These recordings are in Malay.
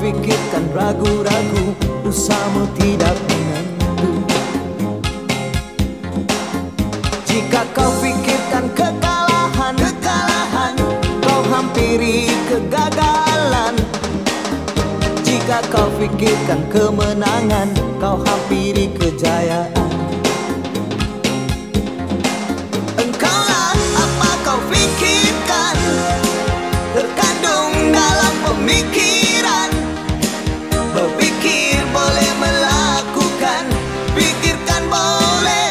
fikirkan ragu-ragu, usahamu tidak menentu. Jika kau fikirkan kekalahan, kau hampiri kegagalan. Jika kau fikirkan kemenangan, kau hampiri kejayaan. Engkaulah apa kau fikirkan, terkandung dalam pemikiran. Berpikir boleh melakukan, pikirkan boleh.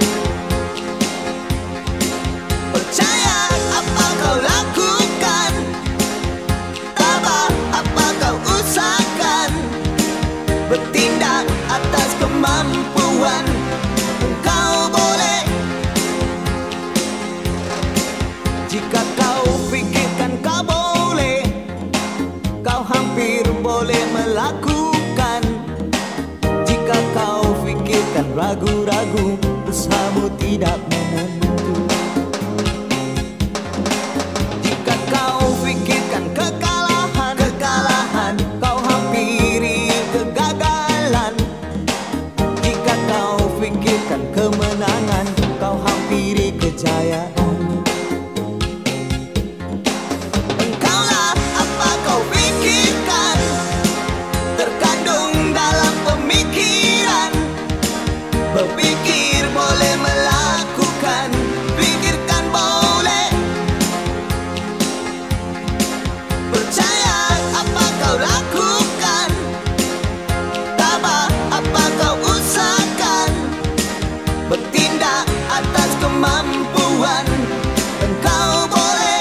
Percaya apa kau lakukan, tabah apa kau usahakan. Bertindak atas kemampuan, engkau boleh. Jika kau fikirkan kau boleh, kau hampir boleh melakukan. Jika kau fikirkan ragu-ragu, usahamu tidak menentu. Jika kau fikirkan kekalahan, kau hampiri kegagalan. Jika kau fikirkan kemenangan, kau hampiri kejayaan. Engkaulah apa kau fikirkan, terkandung dalam pemikiran. Berpikir boleh melakukan, pikirkan boleh. Percaya apa kau lakukan, tabah apa kau usahakan. Bertindak atas kemampuan, engkau boleh.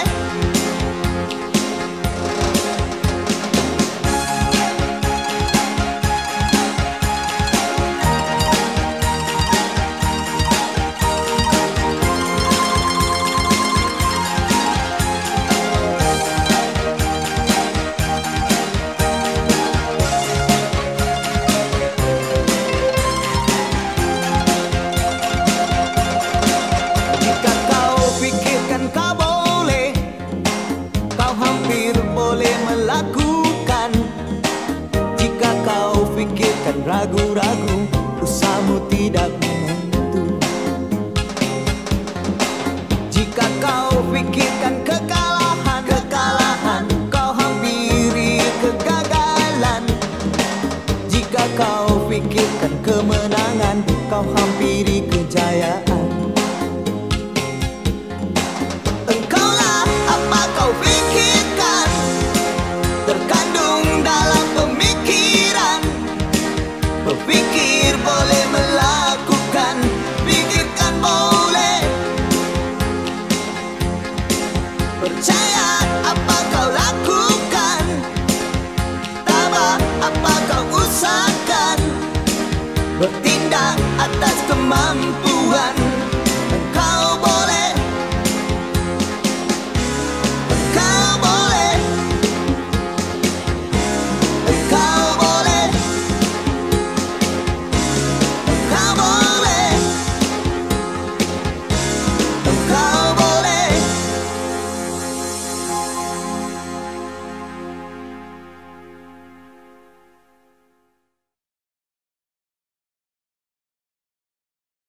Jika kau fikirkan kau boleh, kau hampir boleh melakukan. Jika kau fikirkan ragu-ragu, usahamu tidak menentu. Jika kau fikirkan kekalahan, kau hampiri kegagalan. Jika kau fikirkan kemenangan, kau hampiri